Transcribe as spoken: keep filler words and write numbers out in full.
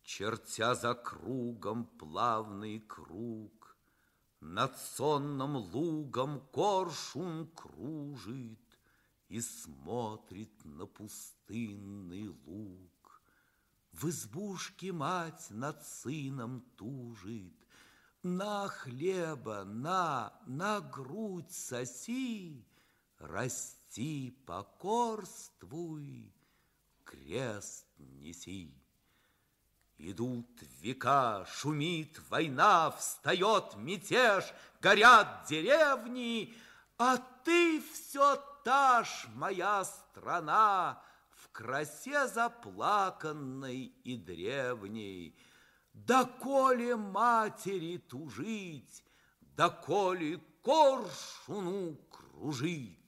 Чертя за кругом плавный круг, над сонным лугом коршун кружит и смотрит на пустынный луг. В избушке мать над сыном тужит: на хлеба, на, на грудь соси, расти, покорствуй, крест неси. Идут века, шумит война, встает мятеж, горят деревни, а ты все та ж, моя страна, в красе заплаканной и древней. Доколе матери тужить, доколе коршуну кружить?